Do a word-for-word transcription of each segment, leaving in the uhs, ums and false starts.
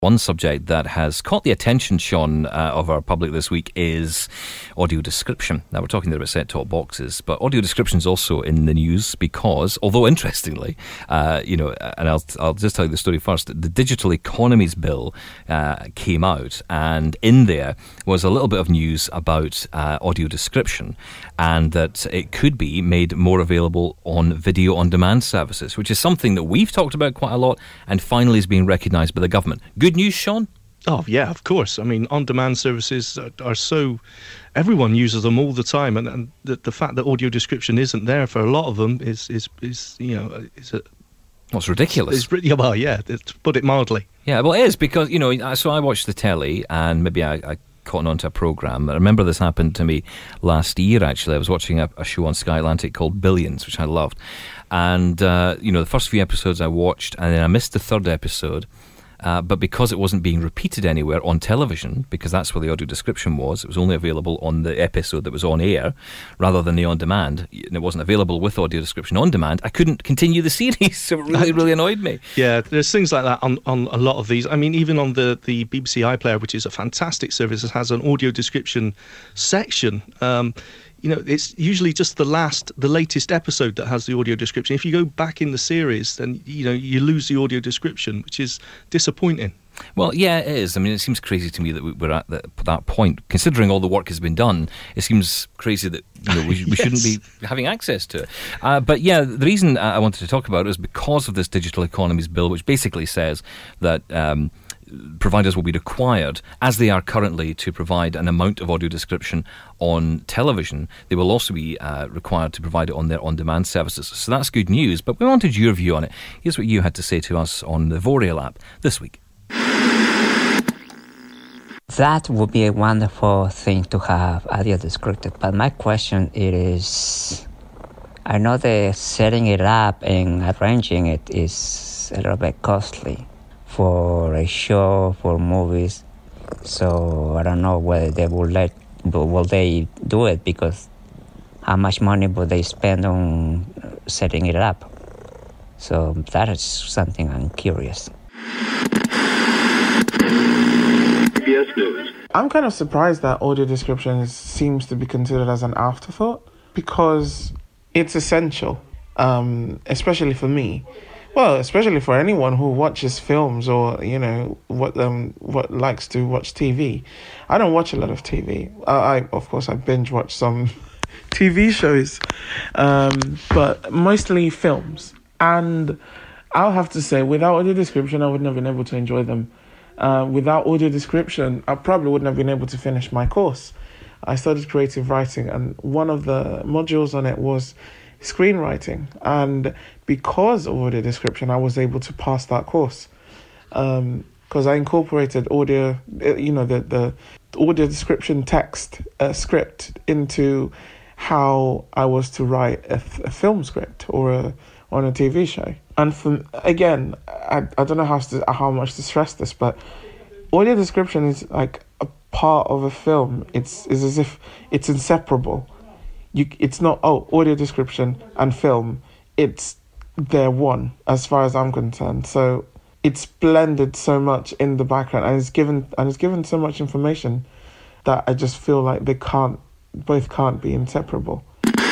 One subject that has caught the attention, Sean, uh, of our public this week is audio description. Now, we're talking there about set-top boxes, but audio description is also in the news because, although interestingly, uh, you know, and I'll I'll just tell you the story first. The Digital Economies Bill uh, came out, and in there was a little bit of news about uh, audio description, and that it could be made more available on video-on-demand services, which is something that we've talked about quite a lot, and finally is being recognised by the government. Good news, Sean? Oh, yeah, of course. I mean, on-demand services are, are so... Everyone uses them all the time, and, and the, the fact that audio description isn't there for a lot of them is, is, is you know... Is a, well, it's ridiculous. It's pretty, well, yeah, to put it mildly. Yeah, well, it is, because, you know, so I watched the telly, and maybe I... I caught on to a programme. I remember this happened to me last year, actually. I was watching a, a show on Sky Atlantic called Billions, which I loved. And, uh, you know, the first few episodes I watched, and then I missed the third episode. Uh, but because it wasn't being repeated anywhere on television, because that's where the audio description was, it was only available on the episode that was on air rather than the on-demand, and it wasn't available with audio description on-demand, I couldn't continue the series, so it really, really annoyed me. Yeah, there's things like that on, on a lot of these. I mean, even on the, the B B C iPlayer, which is a fantastic service, it has an audio description section. Um You know, it's usually just the last, the latest episode that has the audio description. If you go back in the series, then, you know, you lose the audio description, which is disappointing. Well, yeah, it is. I mean, it seems crazy to me that we're at that, that point. Considering all the work has been done, it seems crazy that, you know, we, we yes. shouldn't be having access to it. Uh, but yeah, the reason I wanted to talk about it is because of this Digital Economies Bill, which basically says that... Um, providers will be required, as they are currently, to provide an amount of audio description on television. They will also be uh, required to provide it on their on-demand services. So that's good news, but we wanted your view on it. Here's what you had to say to us on the Voreal app this week. That would be a wonderful thing to have audio descripted, but my question is, I know that setting it up and arranging it is a little bit costly for a show, for movies, so I don't know whether they will let, will they do it, because how much money will they spend on setting it up? So that is something I'm curious. I'm kind of surprised that audio description is, seems to be considered as an afterthought, because it's essential, um, especially for me. Well, especially for anyone who watches films or, you know, what um what likes to watch T V. I don't watch a lot of T V. I, I of course, I binge watch some T V shows, um, but mostly films. And I'll have to say, without audio description, I wouldn't have been able to enjoy them. Uh, without audio description, I probably wouldn't have been able to finish my course. I studied creative writing, and one of the modules on it was screenwriting, and because of audio description I was able to pass that course, um because I incorporated audio, you know, the the audio description text uh, script into how I was to write a, a film script or a on a T V show. And for, again, I, I don't know how to, how much to stress this, but audio description is like a part of a film. It's, it's as if it's inseparable. You, it's not, oh, audio description and film. It's, they're one, as far as I'm concerned. So it's blended so much in the background, and it's given and it's given so much information that I just feel like they can't, both can't be inseparable.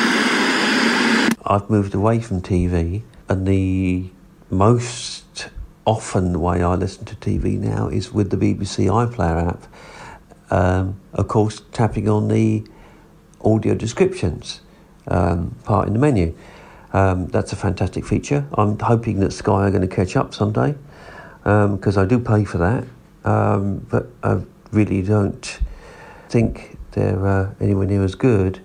I've moved away from T V, and the most often way I listen to T V now is with the B B C iPlayer app. Um, of course, tapping on the audio descriptions um, part in the menu. Um, that's a fantastic feature. I'm hoping that Sky are going to catch up someday, because um, I do pay for that, um, but I really don't think they're uh, anywhere near as good.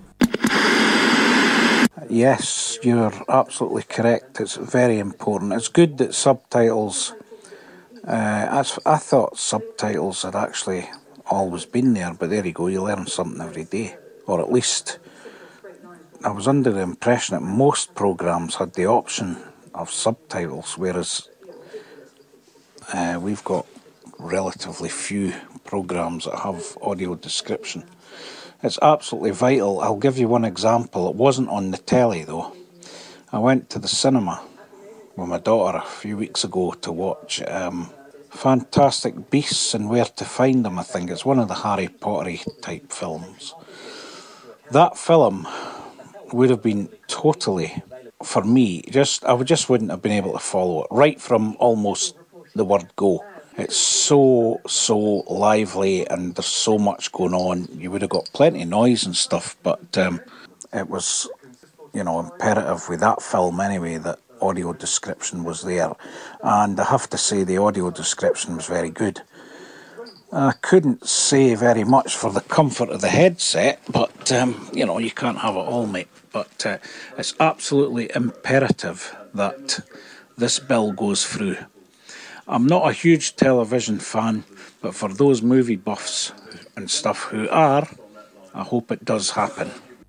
Yes, you're absolutely correct. It's very important. It's good that subtitles, uh, I thought subtitles had actually always been there, but there you go, you learn something every day. Or at least, I was under the impression that most programmes had the option of subtitles, whereas uh, we've got relatively few programmes that have audio description. It's absolutely vital. I'll give you one example. It wasn't on the telly, though. I went to the cinema with my daughter a few weeks ago to watch um, Fantastic Beasts and Where to Find Them, I think. It's one of the Harry Potter type films. That film would have been totally, for me, just I would just wouldn't have been able to follow it, right from almost the word go. It's so, so lively and there's so much going on. You would have got plenty of noise and stuff, but um, it was, you know, imperative with that film anyway that audio description was there. And I have to say the audio description was very good. I couldn't say very much for the comfort of the headset, but, um, you know, you can't have it all, mate. But uh, it's absolutely imperative that this bill goes through. I'm not a huge television fan, but for those movie buffs and stuff who are, I hope it does happen.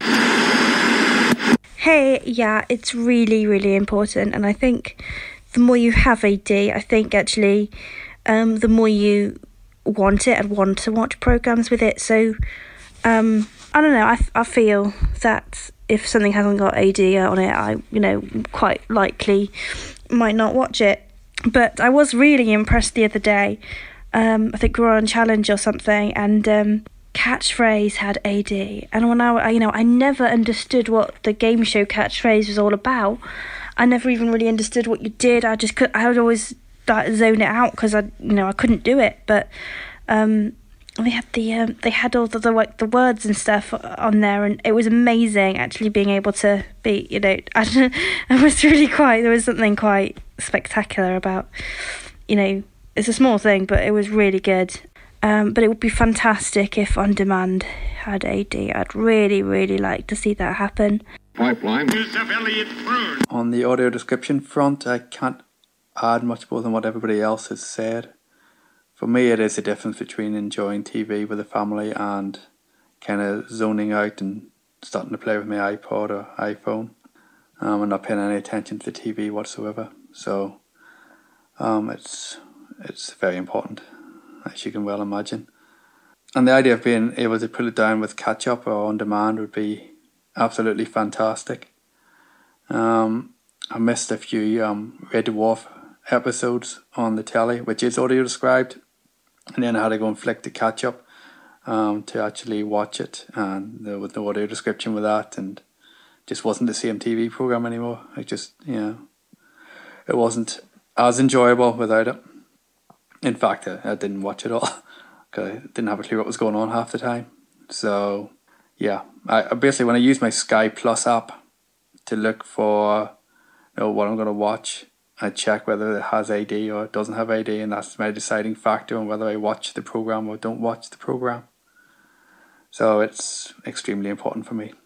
Hey, yeah, it's really, really important. And I think the more you have A D, I think actually um, the more you want it and want to watch programmes with it. So, um, I don't know, I, I feel that if something hasn't got A D on it, I, you know, quite likely might not watch it. But I was really impressed the other day. Um, I think we were on Challenge or something, and um, Catchphrase had A D. And when I, you know, I never understood what the game show Catchphrase was all about. I never even really understood what you did. I just could. I would always like, zone it out because I, you know, I couldn't do it. But um, they had the um, they had all the, the like the words and stuff on there, and it was amazing actually being able to be, you know, I don't know, it was really quite. There was something quite spectacular about, you know, it's a small thing, but it was really good. Um, but it would be fantastic if On Demand had A D. I'd really, really like to see that happen. Pipeline. On the audio description front, I can't add much more than what everybody else has said. For me, it is a difference between enjoying T V with a family and kind of zoning out and starting to play with my iPod or iPhone um, and not paying any attention to the T V whatsoever. So um, it's it's very important, as you can well imagine. And the idea of being able to put it down with catch-up or on demand would be absolutely fantastic. Um, I missed a few um, Red Dwarf episodes on the telly, which is audio described, and then I had to go and flick the catch-up um, to actually watch it, and there was no audio description with that, and just wasn't the same T V programme anymore. It just, you know, it wasn't as enjoyable without it. In fact, I, I didn't watch it all because I didn't have a clue what was going on half the time. So, yeah, I basically when I use my Sky Plus app to look for, you know, what I'm going to watch, I check whether it has A D or it doesn't have A D, and that's my deciding factor on whether I watch the programme or don't watch the programme. So it's extremely important for me.